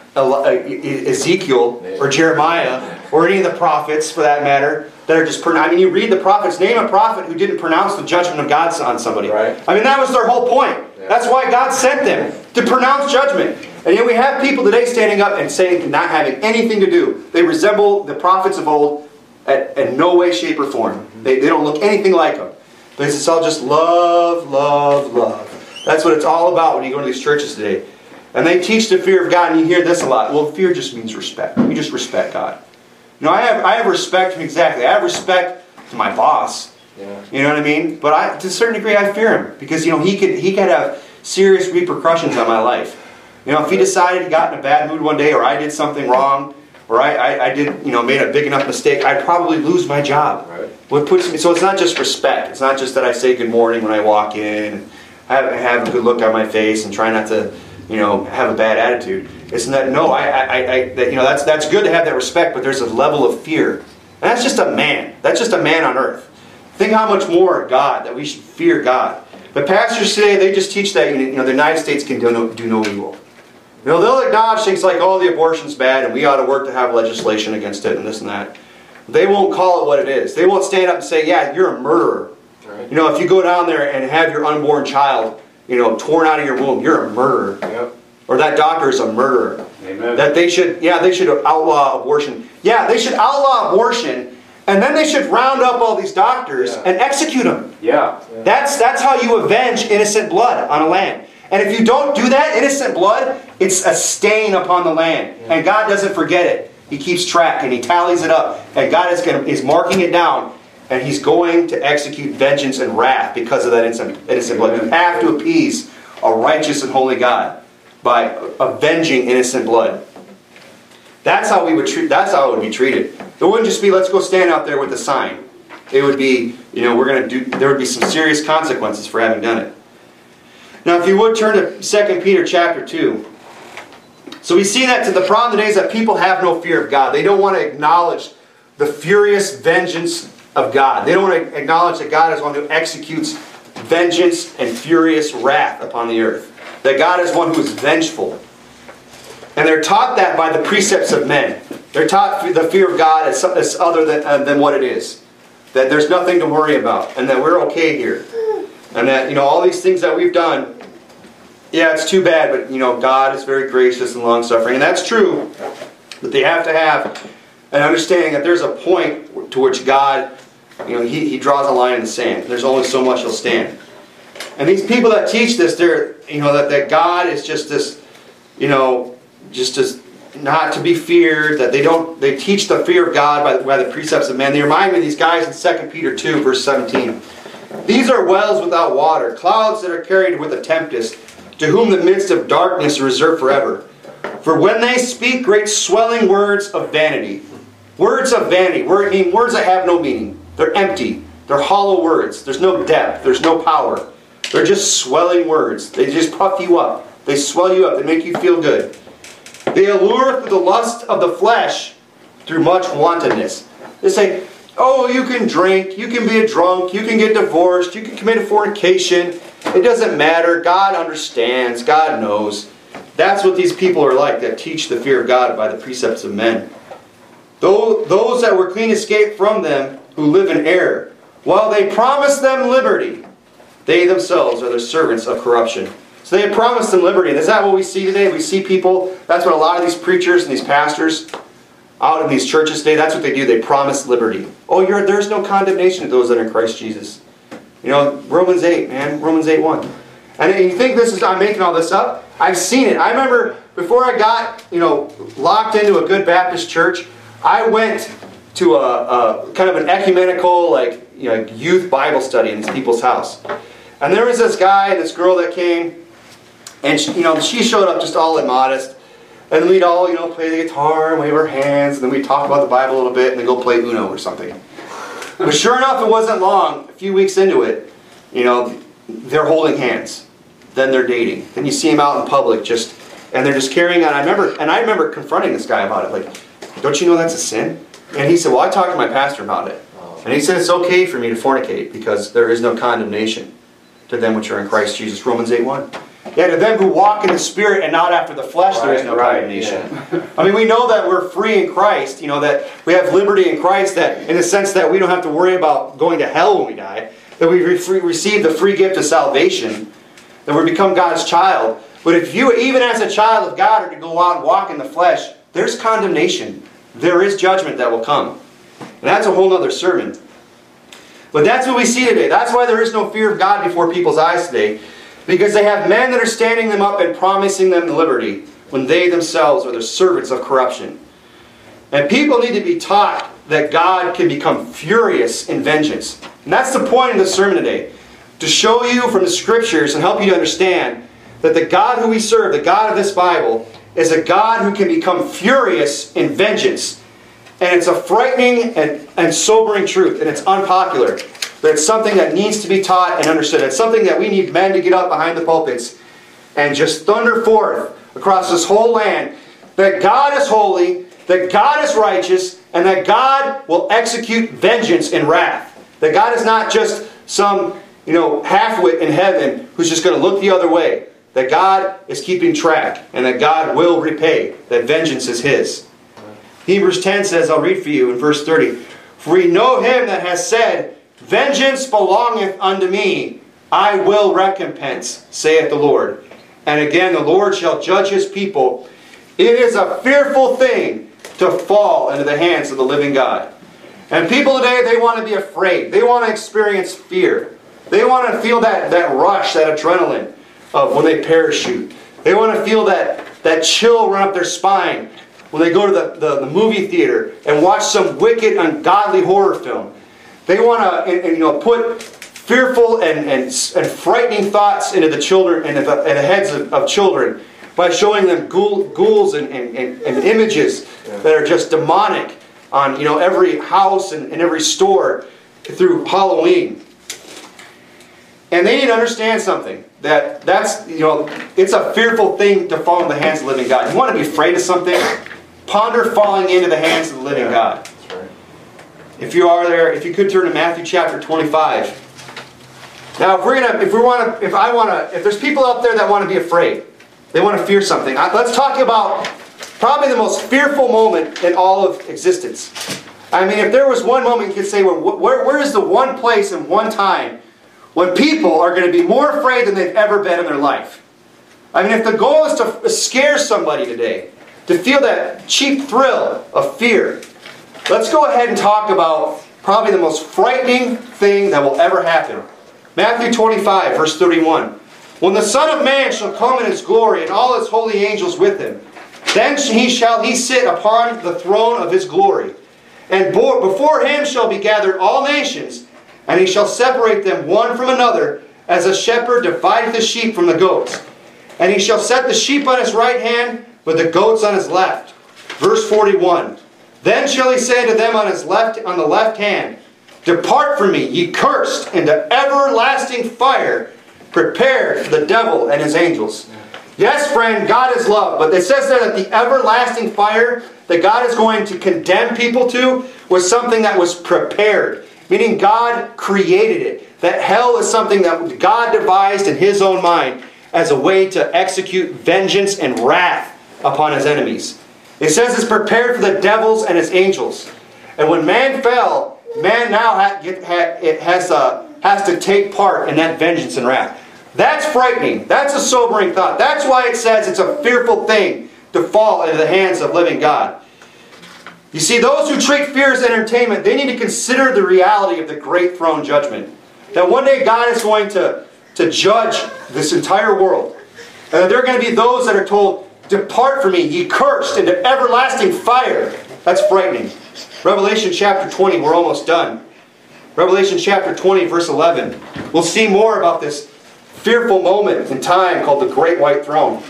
Ezekiel or Jeremiah or any of the prophets, for that matter, that are just you read the prophets, name a prophet who didn't pronounce the judgment of God on somebody. Right. That was their whole point. Yeah. That's why God sent them, to pronounce judgment. And yet we have people today standing up and saying, not having anything to do. They resemble the prophets of old in no way, shape, or form. They don't look anything like them. But it's all just love, love, love. That's what it's all about when you go to these churches today. And they teach the fear of God, and you hear this a lot. Well, fear just means respect. You just respect God. I have respect, exactly. I have respect to my boss. Yeah. You know what I mean? But to a certain degree, I fear him. Because, he could have serious repercussions on my life. If he decided he got in a bad mood one day, or I did something wrong, or I did, made a big enough mistake, I'd probably lose my job. Right. So it's not just respect. It's not just that I say good morning when I walk in, and have a good look on my face, and try not to, have a bad attitude. It's not. No, that's good to have that respect, but there's a level of fear, and that's just a man. That's just a man on earth. Think how much more God that we should fear God. But pastors today, they just teach that the United States can do no evil. They'll acknowledge things like, the abortion's bad and we ought to work to have legislation against it and this and that. They won't call it what it is. They won't stand up and say, yeah, you're a murderer. Right. If you go down there and have your unborn child, torn out of your womb, you're a murderer. Yep. or that doctor is a murderer. Amen. That they should outlaw abortion. Yeah, they should outlaw abortion, and then they should round up all these doctors and execute them. Yeah. That's how you avenge innocent blood on a land. And if you don't do that, innocent blood, it's a stain upon the land. And God doesn't forget it. He keeps track and He tallies it up. And God is marking it down. And He's going to execute vengeance and wrath because of that innocent blood. You have to appease a righteous and holy God by avenging innocent blood. That's how it would be treated. It wouldn't just be, let's go stand out there with a sign. It would be, there would be some serious consequences for having done it. Now, if you would turn to 2 Peter chapter 2. So we see that the problem today is that people have no fear of God. They don't want to acknowledge the furious vengeance of God. They don't want to acknowledge that God is one who executes vengeance and furious wrath upon the earth. That God is one who is vengeful. And they're taught that by the precepts of men. They're taught the fear of God as other than what it is. That there's nothing to worry about. And that we're okay here. And that, all these things that we've done, yeah, it's too bad, but, God is very gracious and long-suffering. And that's true. But they have to have an understanding that there's a point to which God, He draws a line in the sand. There's only so much He'll stand. And these people that teach this, they're, that God is just this, just as not to be feared, that they teach the fear of God by the precepts of men. They remind me of these guys in 2 Peter 2, verse 17. These are wells without water, clouds that are carried with a tempest, to whom the midst of darkness is reserved forever. For when they speak great swelling words of vanity, words of vanity, words that have no meaning. They're empty. They're hollow words. There's no depth. There's no power. They're just swelling words. They just puff you up. They swell you up. They make you feel good. They allure through the lust of the flesh through much wantonness. They say, oh, you can drink, you can be a drunk, you can get divorced, you can commit a fornication. It doesn't matter. God understands. God knows. That's what these people are like that teach the fear of God by the precepts of men. Those that were clean escaped from them who live in error. While they promise them liberty, they themselves are the servants of corruption. So they had promised them liberty. And is that what we see today? We see people, that's what a lot of these preachers and these pastors out in these churches today, that's what they do. They promise liberty. Oh, there's no condemnation to those that are in Christ Jesus. Romans 8, man. Romans 8:1. And you think I'm making all this up? I've seen it. I remember before I got, locked into a good Baptist church, I went to a kind of an ecumenical, youth Bible study in these people's house. And there was this guy and this girl that came, and she showed up just all immodest. And we'd all, play the guitar and wave our hands, and then we'd talk about the Bible a little bit, and then go play Uno or something. But sure enough, it wasn't long, a few weeks into it, they're holding hands. Then they're dating. Then you see them out in public, and they're just carrying on. I remember confronting this guy about it, don't you know that's a sin? And he said, well, I talked to my pastor about it. And he said, it's okay for me to fornicate, because there is no condemnation to them which are in Christ Jesus. Romans 8:1. Yeah, to them who walk in the Spirit and not after the flesh, there is no condemnation. Yeah. I mean, we know that we're free in Christ, that we have liberty in Christ, that in the sense that we don't have to worry about going to hell when we die, that we receive the free gift of salvation, that we become God's child. But if you, even as a child of God, are to go out and walk in the flesh, there's condemnation. There is judgment that will come. And that's a whole other sermon. But that's what we see today. That's why there is no fear of God before people's eyes today. Because they have men that are standing them up and promising them liberty when they themselves are the servants of corruption. And people need to be taught that God can become furious in vengeance. And that's the point of the sermon today. To show you from the Scriptures and help you to understand that the God who we serve, the God of this Bible, is a God who can become furious in vengeance. And it's a frightening and sobering truth. And it's unpopular. But it's something that needs to be taught and understood. It's something that we need men to get up behind the pulpits and just thunder forth across this whole land that God is holy, that God is righteous, and that God will execute vengeance in wrath. That God is not just some, halfwit in heaven who's just going to look the other way. That God is keeping track and that God will repay. That vengeance is His. Hebrews 10 says, I'll read for you in verse 30. For we know Him that has said, vengeance belongeth unto me, I will recompense, saith the Lord. and again the Lord shall judge his people. It is a fearful thing to fall into the hands of the living God. And people today, they want to be afraid. They want to experience fear. They want to feel that rush, that adrenaline of when they parachute. They want to feel that chill run up their spine when they go to the movie theater and watch some wicked, ungodly horror film. They want to put fearful and frightening thoughts into the children and the heads of children by showing them ghouls and images that are just demonic on every house and every store through Halloween. And they need to understand something. It's a fearful thing to fall in the hands of the living God. You want to be afraid of something? Ponder falling into the hands of the living God. That's right. If you are there, if you could turn to Matthew chapter 25. Now, if there's people out there that want to be afraid, they want to fear something. Let's talk about probably the most fearful moment in all of existence. I mean, if there was one moment you could say, where is the one place and one time when people are going to be more afraid than they've ever been in their life? I mean, if the goal is to scare somebody today, to feel that cheap thrill of fear, let's go ahead and talk about probably the most frightening thing that will ever happen. Matthew 25, verse 31. When the Son of Man shall come in his glory and all his holy angels with him, then shall he sit upon the throne of his glory. And before him shall be gathered all nations, and he shall separate them one from another, as a shepherd divideth the sheep from the goats. And he shall set the sheep on his right hand, but the goats on his left. Verse 41. Then shall he say to them on the left hand, Depart from me, ye cursed, into everlasting fire, prepared for the devil and his angels. Yes, friend, God is love. But it says there that the everlasting fire that God is going to condemn people to was something that was prepared. Meaning God created it. That hell is something that God devised in his own mind as a way to execute vengeance and wrath upon his enemies. It says it's prepared for the devils and his angels. And when man fell, man now has to take part in that vengeance and wrath. That's frightening. That's a sobering thought. That's why it says it's a fearful thing to fall into the hands of living God. You see, those who treat fear as entertainment, they need to consider the reality of the great throne judgment. That one day God is going to judge this entire world. And that there are going to be those that are told, Depart from me, ye cursed, into everlasting fire. That's frightening. Revelation chapter 20, we're almost done. Revelation chapter 20, verse 11. We'll see more about this fearful moment in time called the Great White Throne.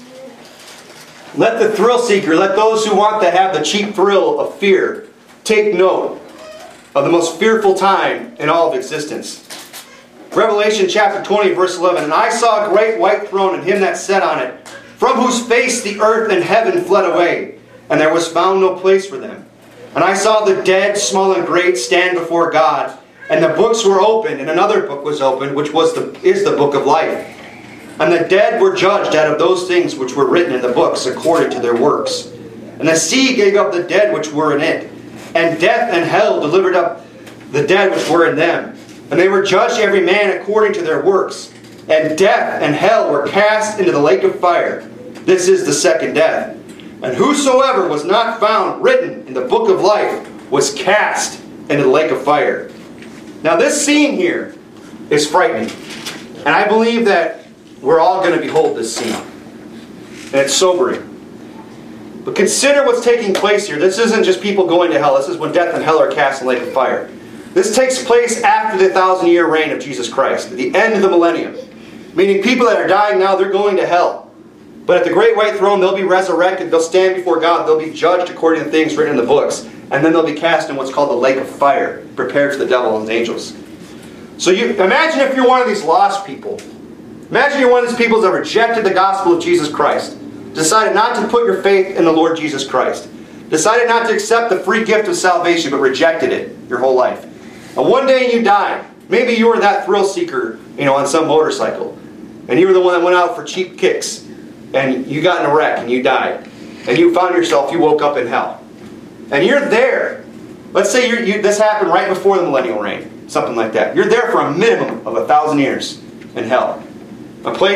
Let the thrill seeker, let those who want to have the cheap thrill of fear, take note of the most fearful time in all of existence. Revelation chapter 20, verse 11. And I saw a great white throne and him that sat on it, from whose face the earth and heaven fled away, and there was found no place for them. And I saw the dead, small and great, stand before God, and the books were opened, and another book was opened, which is the book of life. And the dead were judged out of those things which were written in the books according to their works. And the sea gave up the dead which were in it, and death and hell delivered up the dead which were in them. And they were judged every man according to their works. And death and hell were cast into the lake of fire. This is the second death. And whosoever was not found written in the book of life was cast into the lake of fire. Now this scene here is frightening. And I believe that we're all going to behold this scene. And it's sobering. But consider what's taking place here. This isn't just people going to hell. This is when death and hell are cast in the lake of fire. This takes place after the 1,000-year reign of Jesus Christ. At the end of the millennium. Meaning people that are dying now, they're going to hell. But at the great white throne, they'll be resurrected. They'll stand before God. They'll be judged according to things written in the books. And then they'll be cast in what's called the lake of fire, prepared for the devil and his angels. So you imagine if you're one of these lost people. Imagine you're one of these people that rejected the gospel of Jesus Christ. Decided not to put your faith in the Lord Jesus Christ. Decided not to accept the free gift of salvation, but rejected it your whole life. And one day you die. Maybe you were that thrill seeker, on some motorcycle. And you were the one that went out for cheap kicks. And you got in a wreck and you died. And you found yourself, you woke up in hell. And you're there. Let's say this happened right before the millennial reign. Something like that. You're there for a minimum of 1,000 years in hell. A place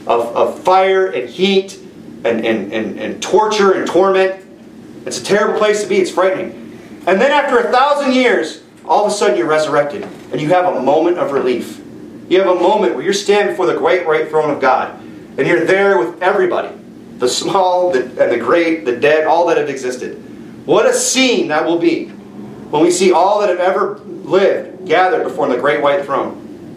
of fire and heat and torture and torment. It's a terrible place to be. It's frightening. And then after 1,000 years, all of a sudden you're resurrected. And you have a moment of relief. You have a moment where you're standing before the great white throne of God. And you're there with everybody. The small and the great, the dead, all that have existed. What a scene that will be when we see all that have ever lived gathered before the great white throne.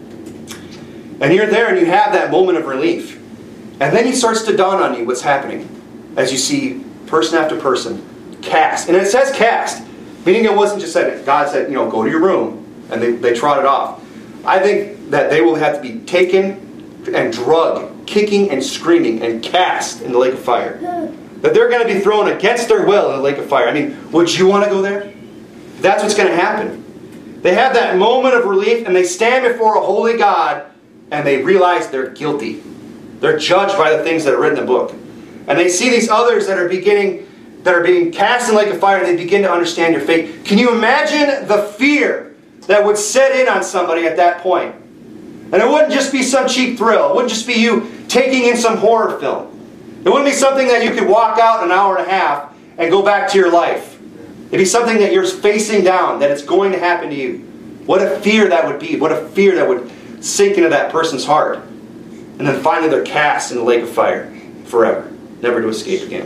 And you're there and you have that moment of relief. And then it starts to dawn on you what's happening as you see person after person cast. And it says cast, meaning it wasn't just that God said, go to your room, and they trotted off. I think that they will have to be taken and drugged, kicking and screaming, and cast in the lake of fire. That they're going to be thrown against their will in the lake of fire. I mean, would you want to go there? That's what's going to happen. They have that moment of relief, and they stand before a holy God, and they realize they're guilty. They're judged by the things that are written in the book. And they see these others that are being cast in the lake of fire, and they begin to understand your fate. Can you imagine the fear that would set in on somebody at that point? And it wouldn't just be some cheap thrill. It wouldn't just be you taking in some horror film. It wouldn't be something that you could walk out in an hour and a half and go back to your life. It'd be something that you're facing down, that it's going to happen to you. What a fear that would be. What a fear that would sink into that person's heart. And then finally they're cast in the lake of fire forever, never to escape again.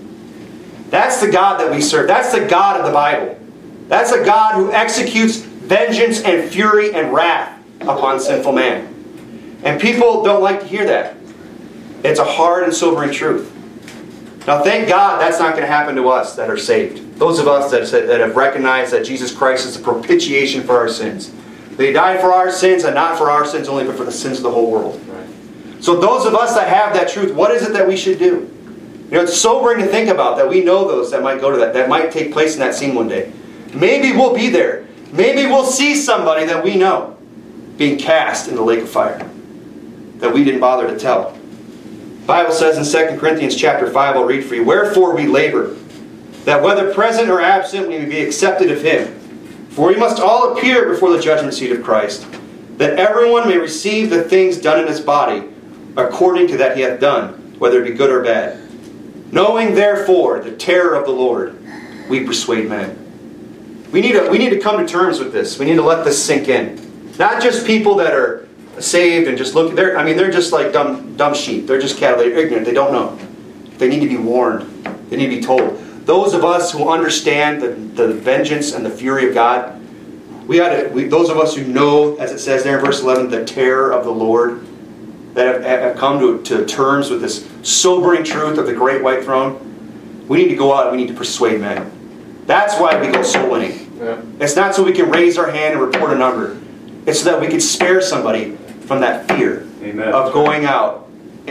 That's the God that we serve. That's the God of the Bible. That's a God who executes vengeance and fury and wrath upon sinful man. And people don't like to hear that. It's a hard and sobering truth. Now thank God that's not going to happen to us that are saved. Those of us that have recognized that Jesus Christ is the propitiation for our sins. That He died for our sins, and not for our sins only, but for the sins of the whole world. Right. So those of us that have that truth, what is it that we should do? It's sobering to think about that we know those that might go to that might take place in that scene one day. Maybe we'll be there. Maybe we'll see somebody that we know being cast in the lake of fire that we didn't bother to tell. The Bible says in 2 Corinthians chapter 5, I'll read for you, "Wherefore we labor, that whether present or absent we may be accepted of Him. For we must all appear before the judgment seat of Christ, that everyone may receive the things done in his body, according to that he hath done, whether it be good or bad. Knowing therefore the terror of the Lord, we persuade men." We need to come to terms with this. We need to let this sink in. Not just people that are saved and just look. They're just like dumb sheep. They're just cattle. They're ignorant. They don't know. They need to be warned. They need to be told. Those of us who understand the vengeance and the fury of God, those of us who know, as it says there in verse 11, the terror of the Lord, that have come to terms with this sobering truth of the great white throne, we need to go out and we need to persuade men. That's why we go soul winning. Yeah. It's not so we can raise our hand and report a number. It's so that we can spare somebody from that fear of going out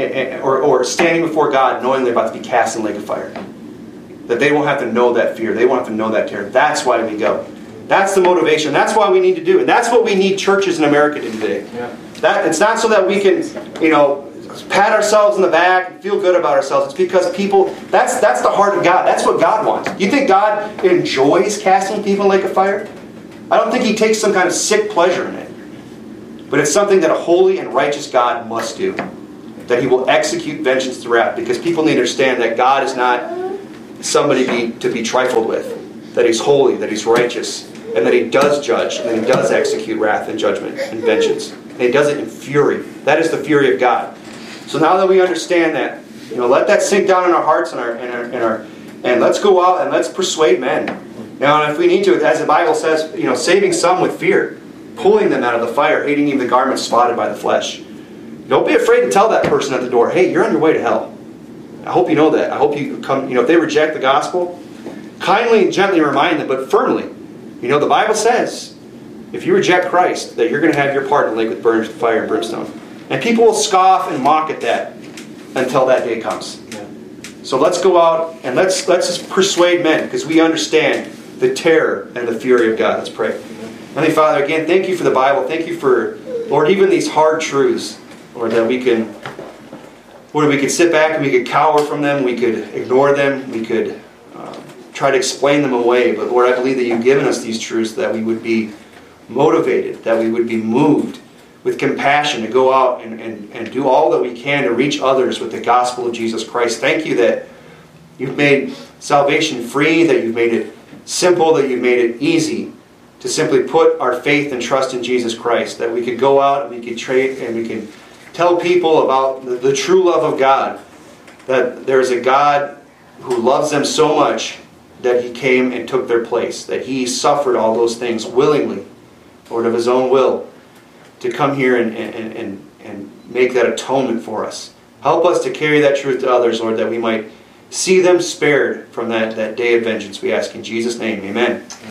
or standing before God knowing they're about to be cast in the lake of fire. That they won't have to know that fear. They won't have to know that terror. That's why we go. That's the motivation. That's why we need to do it. That's what we need churches in America to do today. Yeah. It's not so that we can, pat ourselves in the back and feel good about ourselves. It's because people, that's the heart of God. That's what God wants. You think God enjoys casting people in the lake of fire? I don't think He takes some kind of sick pleasure in it. But it's something that a holy and righteous God must do. That He will execute vengeance through wrath. Because people need to understand that God is not somebody to be trifled with. That He's holy, that He's righteous, and that He does judge, and that He does execute wrath and judgment and vengeance. And He does it in fury. That is the fury of God. So now that we understand that, let that sink down in our hearts and let's go out and let's persuade men. And if we need to, as the Bible says, saving some with fear, pulling them out of the fire, hating even the garments spotted by the flesh. Don't be afraid to tell that person at the door, hey, you're on your way to hell. I hope you know that. I hope you come, if they reject the gospel, kindly and gently remind them, but firmly. The Bible says, if you reject Christ, that you're going to have your part in the lake with burning fire and brimstone. And people will scoff and mock at that until that day comes. Yeah. So let's go out and let's just persuade men, because we understand the terror and the fury of God. Let's pray. Heavenly Father, again, thank You for the Bible. Thank You for, Lord, even these hard truths, Lord, that we could sit back and we could cower from them, we could ignore them, we could try to explain them away. But Lord, I believe that You've given us these truths that we would be motivated, that we would be moved with compassion to go out and do all that we can to reach others with the gospel of Jesus Christ. Thank you that you've made salvation free, that you've made it simple, that you've made it easy to simply put our faith and trust in Jesus Christ, that we could go out and we could trade and we can tell people about the true love of God, that there is a God who loves them so much that He came and took their place, that He suffered all those things willingly, Lord, of His own will, to come here and make that atonement for us. Help us to carry that truth to others, Lord, that we might see them spared from that day of vengeance. We ask in Jesus' name, amen.